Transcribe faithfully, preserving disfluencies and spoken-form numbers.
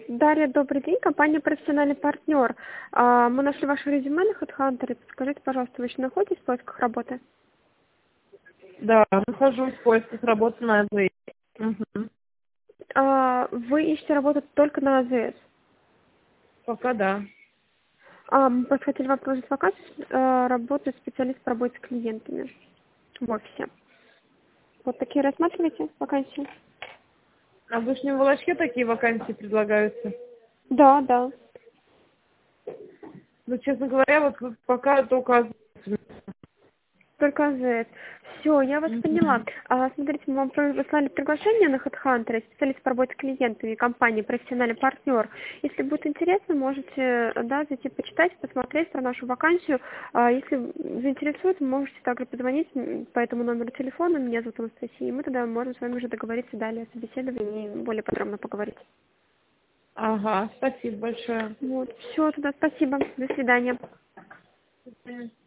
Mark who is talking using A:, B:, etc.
A: Дарья, добрый день. Компания «Профессиональный партнер». А, Мы нашли ваше резюме на HeadHunter. Подскажите, пожалуйста, вы еще находитесь в поисках работы?
B: Да, нахожусь в поисках работы на АЗС. Угу.
A: А, Вы ищете работу только на АЗС.
B: Пока да.
A: А, Мы просто хотели вам предложить вакансию. а, Работаю специалист по работе с клиентами в офисе. Вот такие рассматриваете вакансии?
B: А в Вышнем Волочке такие вакансии предлагаются?
A: Да, да.
B: Ну, честно говоря, вот пока только АЗС.
A: Только АЗС. Все, я вас поняла.
B: Мгм.
A: А, смотрите, мы вам прислали приглашение на HeadHunter, специалист по работе с клиентами, компании «Профессиональный партнер». Если будет интересно, можете, да, зайти почитать, посмотреть про нашу вакансию. А, если заинтересует, можете также позвонить м, по этому номеру телефона. Меня зовут Анастасия, и мы тогда можем с вами уже договориться далее о собеседовании и более подробно поговорить.
B: Ага, спасибо большое.
A: Вот, все, тогда спасибо. До свидания.
B: До свидания.